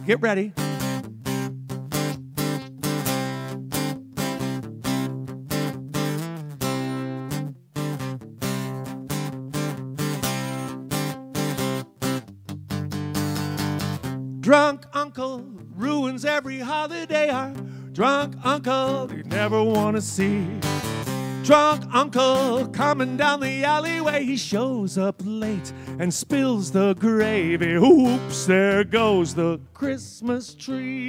Get ready. Drunk uncle ruins every holiday. Our drunk uncle you never want to see. Drunk uncle coming down the alleyway. He shows up late and spills the gravy. Oops, there goes the Christmas tree.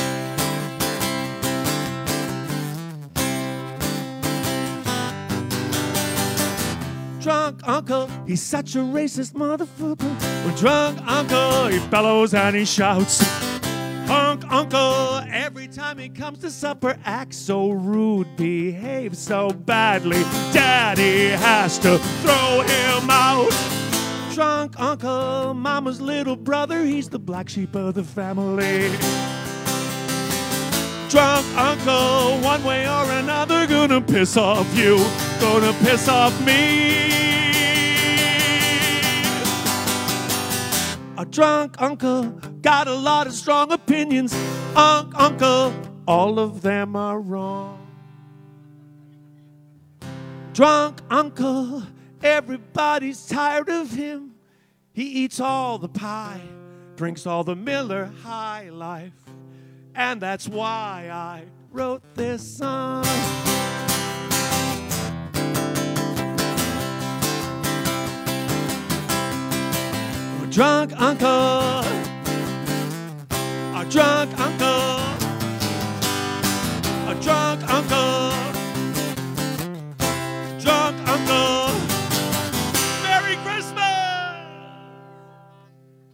Drunk uncle, he's such a racist motherfucker. When drunk uncle, he bellows and he shouts. Drunk uncle, every time he comes to supper, acts so rude, behaves so badly. Daddy has to throw him out. Drunk uncle, mama's little brother, he's the black sheep of the family. Drunk uncle, one way or another, gonna piss off you, gonna piss off me. A drunk uncle got a lot of strong opinions. Uncle, all of them are wrong. Drunk uncle, everybody's tired of him. He eats all the pie, drinks all the Miller High Life. And that's why I wrote this song. A drunk uncle, a drunk uncle, a drunk uncle.